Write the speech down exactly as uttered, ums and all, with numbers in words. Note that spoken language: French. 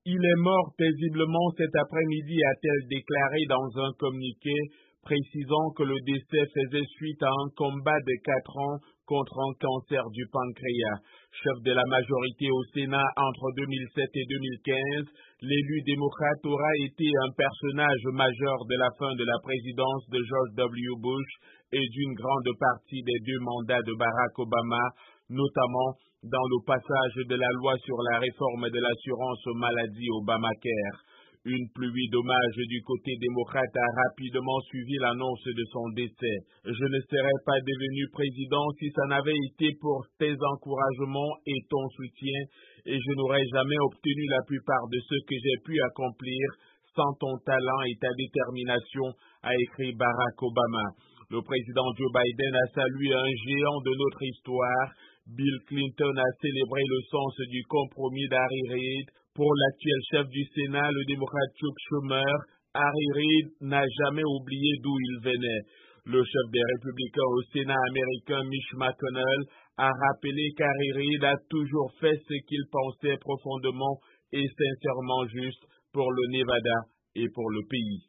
Il est mort paisiblement cet après-midi, a-t-elle déclaré dans un communiqué, précisant que le décès faisait suite à un combat de quatre ans contre un cancer du pancréas. Chef de la majorité au Sénat entre deux mille sept et deux mille quinze, l'élu démocrate aura été un personnage majeur de la fin de la présidence de George W. Bush et d'une grande partie des deux mandats de Barack Obama, notamment dans le passage de la loi sur la réforme de l'assurance maladie Obamacare. Une pluie d'hommages du côté démocrate a rapidement suivi l'annonce de son décès. Je ne serais pas devenu président si ça n'avait été pour tes encouragements et ton soutien, et je n'aurais jamais obtenu la plupart de ce que j'ai pu accomplir sans ton talent et ta détermination, a écrit Barack Obama. Le président Joe Biden a salué un géant de notre histoire. Bill Clinton a célébré le sens du compromis d'Harry Reid. Pour l'actuel chef du Sénat, le démocrate Chuck Schumer, Harry Reid n'a jamais oublié d'où il venait. Le chef des républicains au Sénat américain, Mitch McConnell, a rappelé qu'Harry Reid a toujours fait ce qu'il pensait profondément et sincèrement juste pour le Nevada et pour le pays.